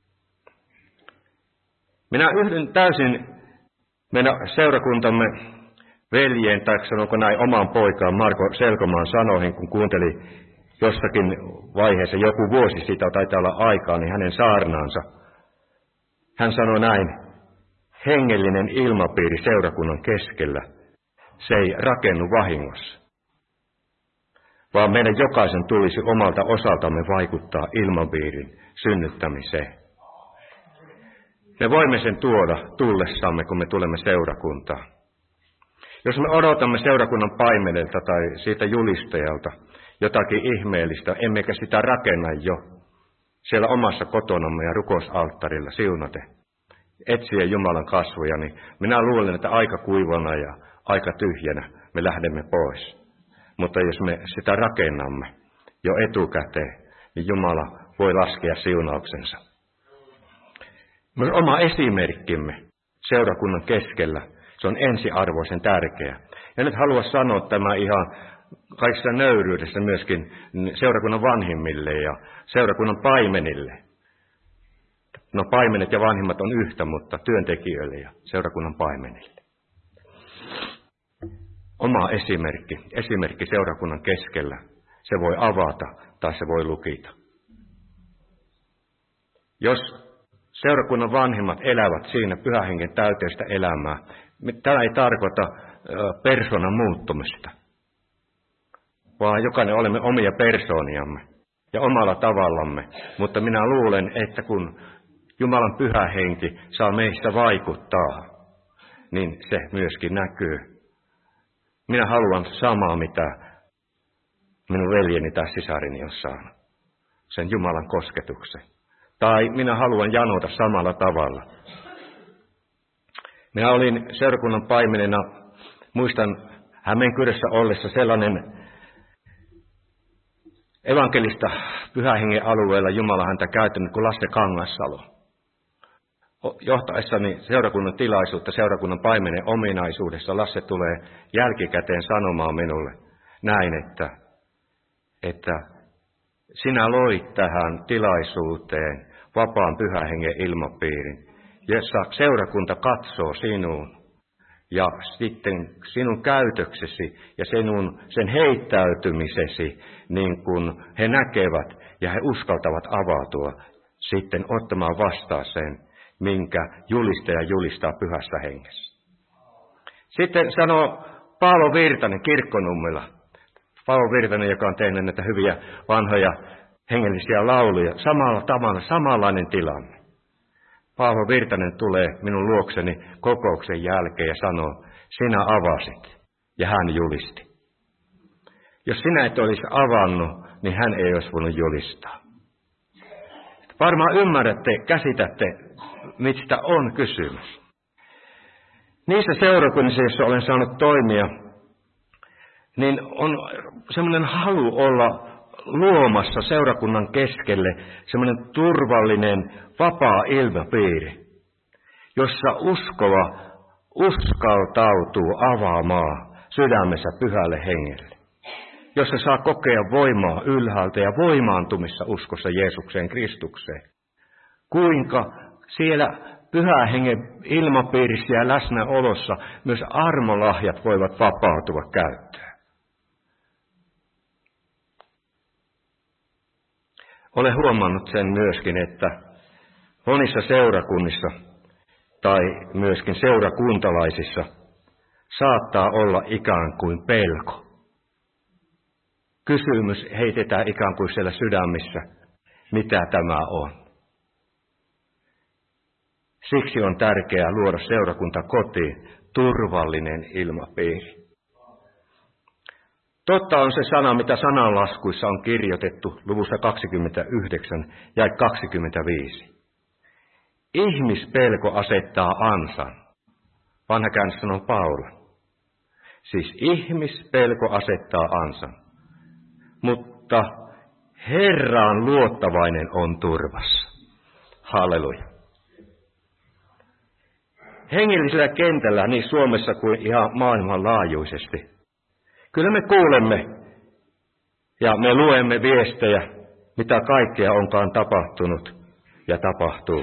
Minä yhdyn täysin meidän seurakuntamme veljeen, tai sanonko näin oman poikaan Marko Selkomaan sanoihin, kun kuunteli jossakin vaiheessa, joku vuosi siitä taitaa olla aikaa, niin hänen saarnaansa. Hän sanoi näin, hengellinen ilmapiiri seurakunnan keskellä, se ei rakennu vahingossa, vaan meidän jokaisen tulisi omalta osaltamme vaikuttaa ilmapiirin synnyttämiseen. Me voimme sen tuoda tullessamme, kun me tulemme seurakuntaan. Jos me odotamme seurakunnan paimenelta tai siitä julistajalta jotakin ihmeellistä, emmekä sitä rakenna jo siellä omassa kotonamme ja rukousalttarilla siunate, etsiä Jumalan kasvoja, niin minä luulen, että aika kuivana ja aika tyhjänä me lähdemme pois. Mutta jos me sitä rakennamme jo etukäteen, niin Jumala voi laskea siunauksensa. Myös oma esimerkkimme seurakunnan keskellä, se on ensiarvoisen tärkeä. Ja nyt haluan sanoa tämä ihan kaikessa nöyryydessä myöskin seurakunnan vanhimmille ja seurakunnan paimenille. No paimenet ja vanhimmat on yhtä, mutta työntekijöille ja seurakunnan paimenille. Oma esimerkki, esimerkki seurakunnan keskellä, se voi avata tai se voi lukita. Jos seurakunnan vanhimmat elävät siinä Pyhän Hengen täyteistä elämää, tämä ei tarkoita persoonan muuttumista, vaan jokainen olemme omia persooniamme ja omalla tavallamme. Mutta minä luulen, että kun Jumalan Pyhä Henki saa meissä vaikuttaa, niin se myöskin näkyy. Minä haluan samaa, mitä minun veljeni tai sisarini on saanut, sen Jumalan kosketuksen. Tai minä haluan janota samalla tavalla. Minä olin seurakunnan paimenena, muistan Hämeenkyrössä ollessa sellainen evankelista Pyhän Hengen alueella Jumala häntä käyttänyt kuin Lasse Kangassalo. Johtaessani seurakunnan tilaisuutta seurakunnan paimenen ominaisuudessa Lasse tulee jälkikäteen sanomaan minulle näin, että, että sinä loit tähän tilaisuuteen vapaan Pyhän Hengen ilmapiirin, jossa seurakunta katsoo sinuun ja sitten sinun käytöksesi ja sinun, sen heittäytymisesi, niin kuin he näkevät ja he uskaltavat avautua sitten ottamaan vastaan sen, minkä julistaja julistaa Pyhässä Hengessä. Sitten sanoo Paavo Virtanen Kirkkonummella. Paavo Virtanen, joka on tehnyt näitä hyviä vanhoja hengellisiä lauluja. Samalla tavalla, samanlainen tilanne. Paavo Virtanen tulee minun luokseni kokouksen jälkeen ja sanoo, sinä avasit ja hän julisti. Jos sinä et olisi avannut, niin hän ei olisi voinut julistaa. Varmaan ymmärrätte, käsitätte, mistä on kysymys. Niissä seurakunnissa, joissa olen saanut toimia, niin on semmoinen halu olla luomassa seurakunnan keskelle semmoinen turvallinen, vapaa ilmapiiri, jossa uskova uskaltautuu avaamaan sydämensä Pyhälle Hengelle, jossa saa kokea voimaa ylhäältä ja voimaantumissa uskossa Jeesukseen Kristukseen. Kuinka siellä Pyhän Hengen ilmapiirissä ja läsnäolossa myös armolahjat voivat vapautua käyttöön. Olen huomannut sen myöskin, että monissa seurakunnissa tai myöskin seurakuntalaisissa saattaa olla ikään kuin pelko. Kysymys heitetään ikään kuin siellä sydämissä, mitä tämä on. Siksi on tärkeää luoda seurakunta kotiin turvallinen ilmapiiri. Totta on se sana, mitä sananlaskuissa on kirjoitettu luvussa kaksikymmentäyhdeksän ja kaksikymmentäviisi. Ihmispelko asettaa ansan. Vanha käännös sanoo Paula. Siis ihmispelko asettaa ansan. Mutta Herraan luottavainen on turvassa. Halleluja. Hengellisellä kentällä niin Suomessa kuin ihan maailmanlaajuisesti. Kyllä me kuulemme ja me luemme viestejä, mitä kaikkea onkaan tapahtunut ja tapahtuu.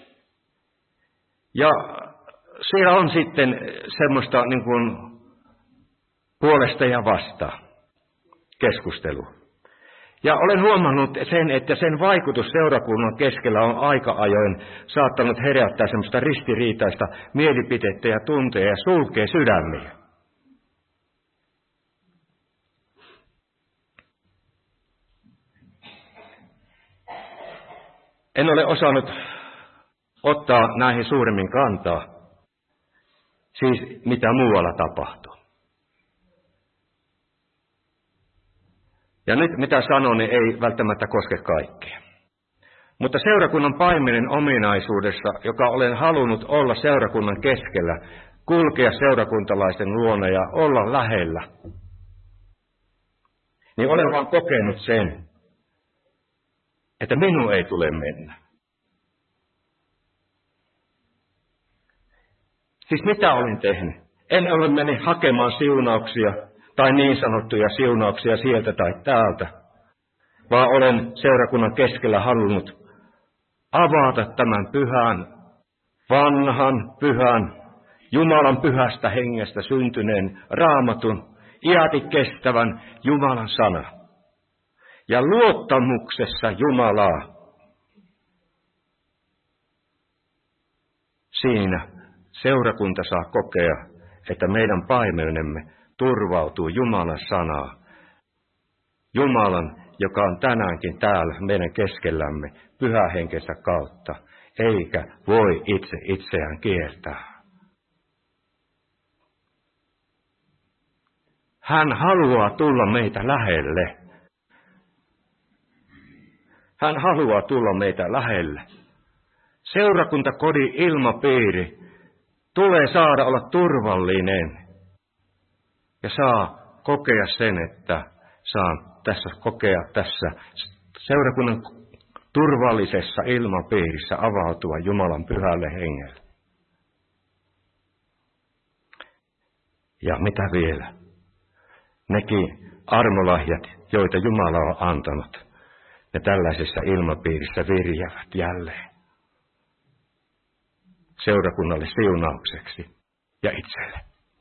Ja siellä on sitten semmoista niin kuin puolesta ja vastaan keskustelua. Ja olen huomannut sen, että sen vaikutus seurakunnan keskellä on aika ajoin saattanut herättää semmoista ristiriitaista mielipidettä ja tunteja ja sulkee sydämiä. En ole osannut ottaa näihin suuremmin kantaa, siis mitä muualla tapahtuu. Ja nyt mitä sanon, niin ei välttämättä koske kaikkea. Mutta seurakunnan paimenen ominaisuudessa, joka olen halunnut olla seurakunnan keskellä, kulkea seurakuntalaisten luona ja olla lähellä, niin olen vaan kokenut sen, että minun ei tule mennä. Siis mitä olen tehnyt? En ole mennyt hakemaan siunauksia tai niin sanottuja siunauksia sieltä tai täältä, vaan olen seurakunnan keskellä halunnut avata tämän pyhän, vanhan, pyhän, Jumalan pyhästä hengestä syntyneen Raamatun, iäti kestävän Jumalan sana. Ja luottamuksessa Jumalaa. Siinä seurakunta saa kokea, että meidän paimenemme turvautuu Jumalan sanaa. Jumalan, joka on tänäänkin täällä meidän keskellämme pyhähenkensä kautta, eikä voi itse itseään kieltää. Hän haluaa tulla meitä lähelle. Hän haluaa tulla meitä lähelle. Seurakuntakodin ilmapiiri tulee saada olla turvallinen ja saa kokea sen, että saan tässä kokea tässä seurakunnan turvallisessa ilmapiirissä avautua Jumalan pyhälle hengelle. Ja mitä vielä? Nekin armolahjat, joita Jumala on antanut, ne tällaisessa ilmapiirissä virjävät jälleen seurakunnalle siunaukseksi ja itselle.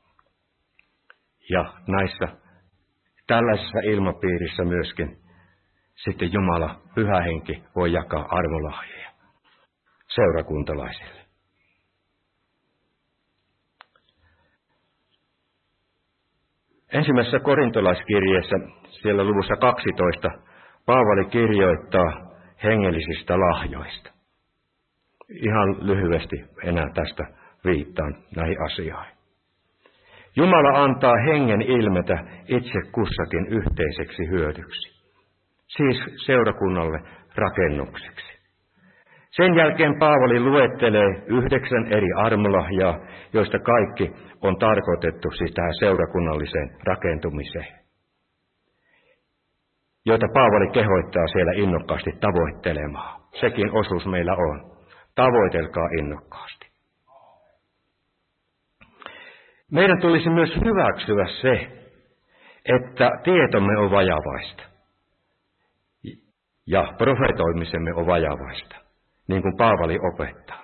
Ja näissä tällaisessa ilmapiirissä myöskin sitten Jumala, Pyhä Henki, voi jakaa armolahjoja seurakuntalaisille. Ensimmäisessä korintolaiskirjeessä, siellä luvussa kaksitoista, Paavali kirjoittaa hengellisistä lahjoista. Ihan lyhyesti enää tästä viittaan näihin asioihin. Jumala antaa hengen ilmetä itse kussakin yhteiseksi hyödyksi, siis seurakunnalle rakennukseksi. Sen jälkeen Paavali luettelee yhdeksän eri armolahjaa, joista kaikki on tarkoitettu siis tähän seurakunnalliseen rakentumiseen, joita Paavali kehoittaa siellä innokkaasti tavoittelemaan. Sekin osuus meillä on. Tavoitelkaa innokkaasti. Meidän tulisi myös hyväksyä se, että tietomme on vajavaista ja profetoimisemme on vajavaista, niin kuin Paavali opettaa.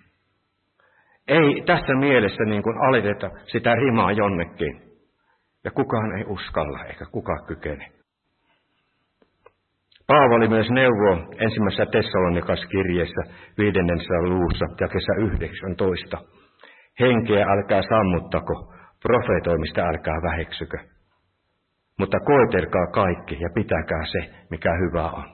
Ei tässä mielessä niin kuin aliteta sitä rimaa jonnekin, ja kukaan ei uskalla eikä kukaan kykene. Paavali myös neuvoo ensimmäisessä Tessalonikas-kirjeessä viidennessä luvussa jakeessa yhdeksäntoista. Henkeä älkää sammuttako, profetoimista älkää väheksykö. Mutta koetelkaa kaikki ja pitäkää se, mikä hyvä on.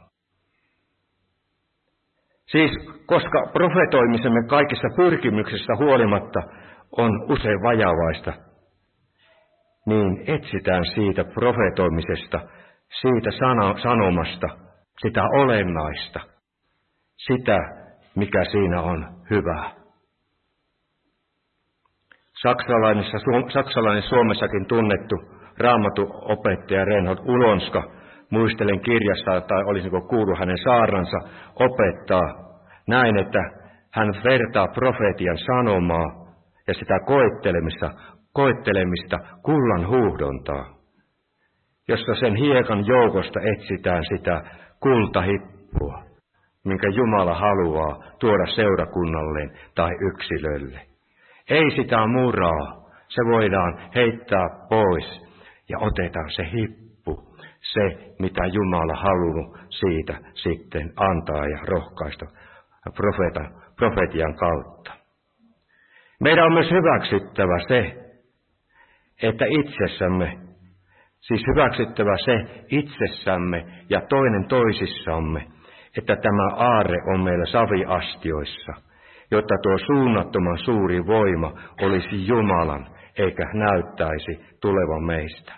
Siis, koska profetoimisemme kaikissa pyrkimyksissä huolimatta on usein vajavaista, niin etsitään siitä profetoimisesta, siitä sana, sanomasta, sitä olennaista, sitä, mikä siinä on hyvää. Saksalainen, saksalainen Suomessakin tunnettu Raamattu-opettaja Reinhold Ulonska, muistelen kirjassa, tai olisinko kuullut hänen saarnansa, opettaa näin, että hän vertaa profetian sanomaa ja sitä koettelemista, koettelemista kullan huuhdontaa, jossa sen hiekan joukosta etsitään sitä kultahippua, minkä Jumala haluaa tuoda seurakunnalleen tai yksilölle. Ei sitä muraa, se voidaan heittää pois ja otetaan se hippu, se mitä Jumala haluaa siitä sitten antaa ja rohkaista profeta, profetian kautta. Meidän on myös hyväksyttävä se, että itsessämme, siis hyväksyttävä se itsessämme ja toinen toisissamme, että tämä aarre on meillä saviastioissa, jotta tuo suunnattoman suuri voima olisi Jumalan, eikä näyttäisi tulevan meistä.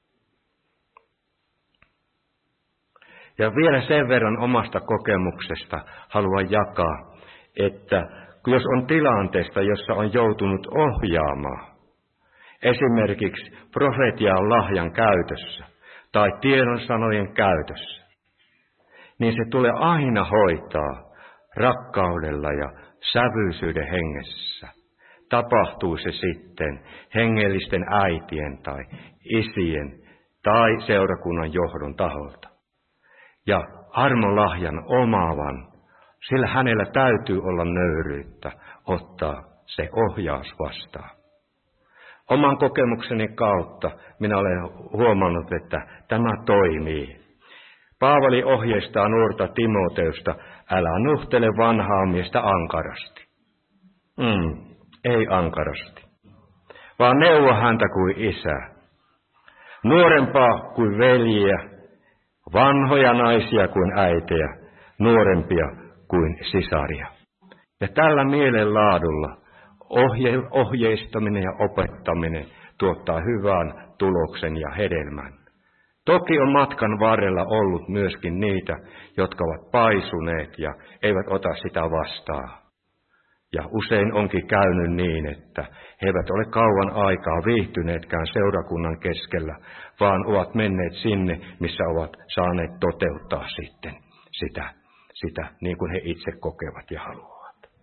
Ja vielä sen verran omasta kokemuksesta haluan jakaa, että jos on tilanteesta, jossa on joutunut ohjaamaan, esimerkiksi profetian lahjan käytössä tai tiedonsanojen käytössä, niin se tulee aina hoitaa rakkaudella ja sävyisyyden hengessä. Tapahtuu se sitten hengellisten äitien tai isien tai seurakunnan johdon taholta. Ja armolahjan omaavan, sillä hänellä täytyy olla nöyryyttä ottaa se ohjaus vastaan. Oman kokemukseni kautta minä olen huomannut, että tämä toimii. Paavali ohjeistaa nuorta Timoteusta, älä nuhtele vanhaa miestä ankarasti. Mm, ei ankarasti, vaan neuvo häntä kuin isää. Nuorempaa kuin veljiä, vanhoja naisia kuin äitejä, nuorempia kuin sisaria. Ja tällä mielenlaadulla ohje, ohjeistaminen ja opettaminen tuottaa hyvän tuloksen ja hedelmän. Toki on matkan varrella ollut myöskin niitä, jotka ovat paisuneet ja eivät ota sitä vastaan. Ja usein onkin käynyt niin, että he eivät ole kauan aikaa viihtyneetkään seurakunnan keskellä, vaan ovat menneet sinne, missä ovat saaneet toteuttaa sitten sitä, sitä niin kuin he itse kokevat ja haluavat.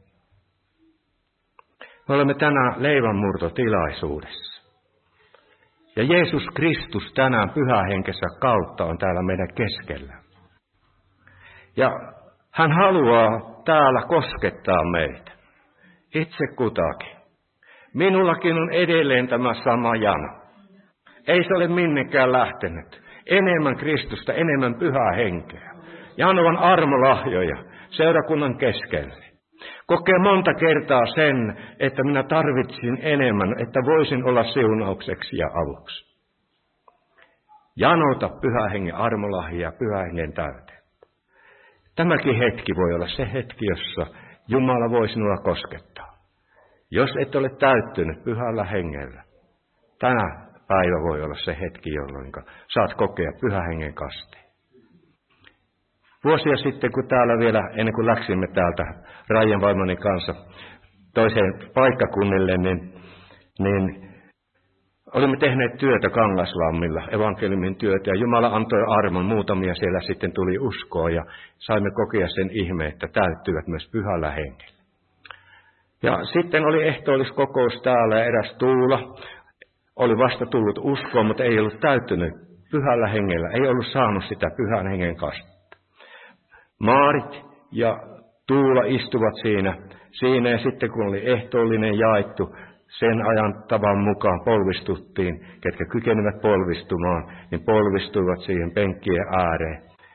Me olemme tänään leivänmurtotilaisuudessa. Ja Jeesus Kristus tänään pyhähenkensä kautta on täällä meidän keskellä. Ja hän haluaa täällä koskettaa meitä. Itse kutakin. Minullakin on edelleen tämä sama jano. Ei se ole minnekään lähtenyt. Enemmän Kristusta, enemmän pyhää henkeä. Jano on armolahjoja seurakunnan keskelle. Kokee monta kertaa sen, että minä tarvitsin enemmän, että voisin olla siunaukseksi ja avuksi. Janota pyhää hengen armolahja ja pyhää hengen täyteen. Tämäkin hetki voi olla se hetki, jossa Jumala voi sinua koskettaa. Jos et ole täyttynyt pyhällä hengellä, tänä päivä voi olla se hetki, jolloin saat kokea pyhän hengen kasteen. Vuosia sitten, kun täällä vielä, ennen kuin läksimme täältä Raijan vaimoni kanssa toiseen paikkakunnille, niin, niin olimme tehneet työtä Kangaslammilla, evankeliumin työtä, ja Jumala antoi armon, muutamia siellä sitten tuli uskoa, ja saimme kokea sen ihmeen, että täyttyvät myös pyhällä hengellä. Ja sitten oli ehtoolliskokous täällä, ja eräs Tuula oli vasta tullut uskoon, mutta ei ollut täyttynyt pyhällä hengellä, ei ollut saanut sitä pyhän hengen kastetta. Maarit ja Tuula istuvat siinä, siinä ja sitten kun oli ehtoollinen jaettu, sen ajan tavan mukaan polvistuttiin, ketkä kykenivät polvistumaan, niin polvistuivat siihen penkkien ääreen.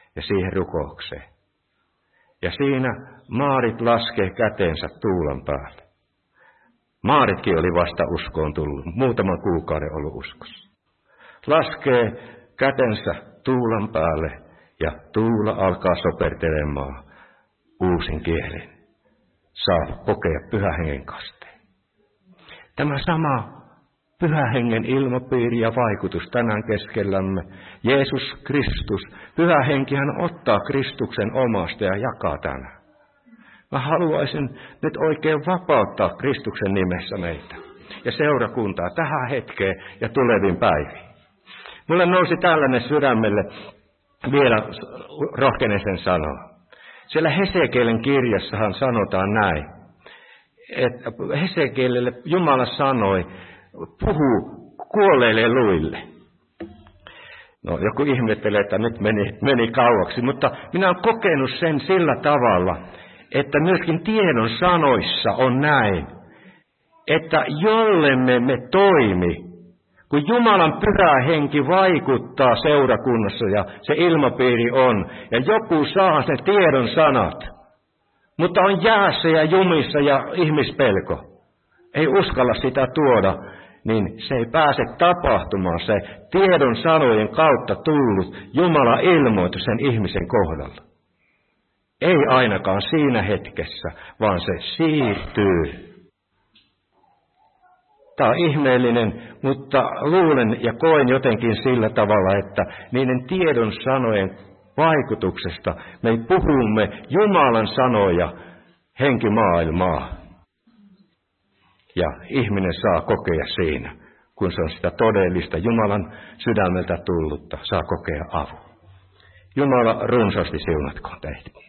ja siihen rukoukseen. Ja siinä Maarit laskee kätensä tuulan päälle. Maaritkin oli vasta uskoon tullut, muutaman kuukauden ollut uskossa. Laskee kätensä tuulan päälle ja tuula alkaa sopertelemaan uusin kielen. Saa kokea Pyhän Hengen kasteen. Tämä sama Pyhän Hengen ilmapiiri ja vaikutus tänään keskellämme. Jeesus Kristus, Pyhä Henkihän ottaa Kristuksen omasta ja jakaa tänään. Mä haluaisin nyt oikein vapauttaa Kristuksen nimessä meitä ja seurakuntaa tähän hetkeen ja tuleviin päiviin. Mulle nousi tällainen sydämelle, vielä rohkenen sen sanoa. Siellä Hesekielin kirjassahan sanotaan näin, että Hesekielille Jumala sanoi, puhu kuolleille luille. No joku ihmettelee, että nyt meni, meni kauaksi, mutta minä olen kokenut sen sillä tavalla, että myöskin tiedon sanoissa on näin, että jollemme me toimi, kun Jumalan Pyhä Henki vaikuttaa seurakunnassa ja se ilmapiiri on, ja joku saa ne tiedon sanat, mutta on jäässä ja jumissa ja ihmispelko, ei uskalla sitä tuoda, niin se ei pääse tapahtumaan se tiedon sanojen kautta tullut Jumala ilmoitus sen ihmisen kohdalla. Ei ainakaan siinä hetkessä, vaan se siirtyy. Tämä on ihmeellinen, mutta luulen ja koen jotenkin sillä tavalla, että niiden tiedon sanojen vaikutuksesta me puhumme Jumalan sanoja henkimaailmaa. Ja ihminen saa kokea siinä, kun se on sitä todellista Jumalan sydämeltä tullutta, saa kokea avun. Jumala runsaasti siunatkoon teitä.